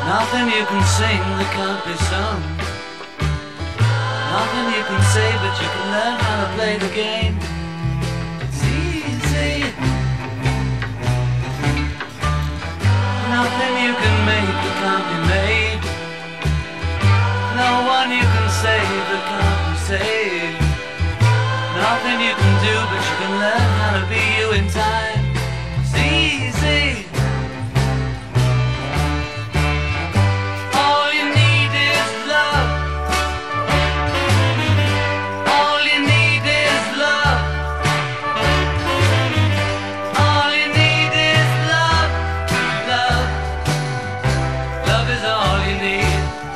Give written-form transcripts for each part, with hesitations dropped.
Nothing you can sing that can't be sung. Nothing you can say, but you can learn how to play the game. It's easy. Nothing you can make that can't be made. No one you can save that can't be saved. Nothing you can do, but you can learn how to be you in time. It's easy. All you need is love. All you need is love. All you need is love. Love. Love is all you need.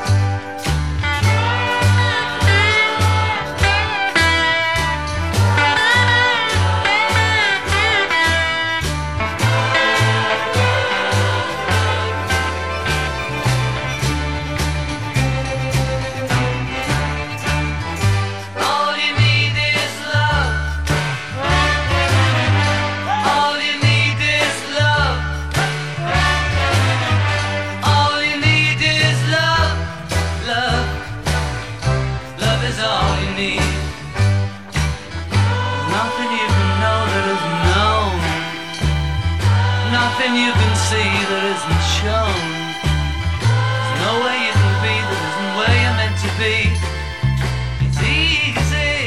Nothing you can see that isn't shown. There's no way you can be that isn't where you're meant to be. It's easy.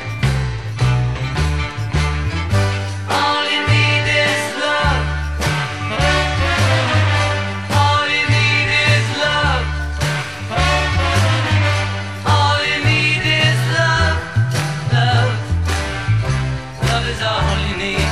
All you need is love. All you need is love. All you need is love. Love. Love is all you need.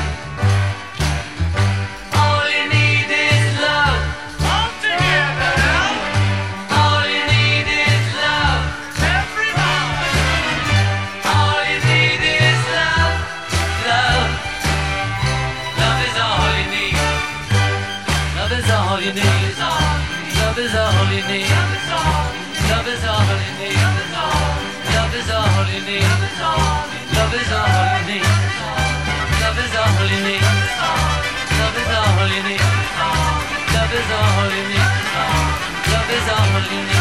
All you need. Love is all you need. Love is all you need. Love is all you need. Love is all you need. Love is all you need. Love is all you need. Love is all you need. Love is all you need.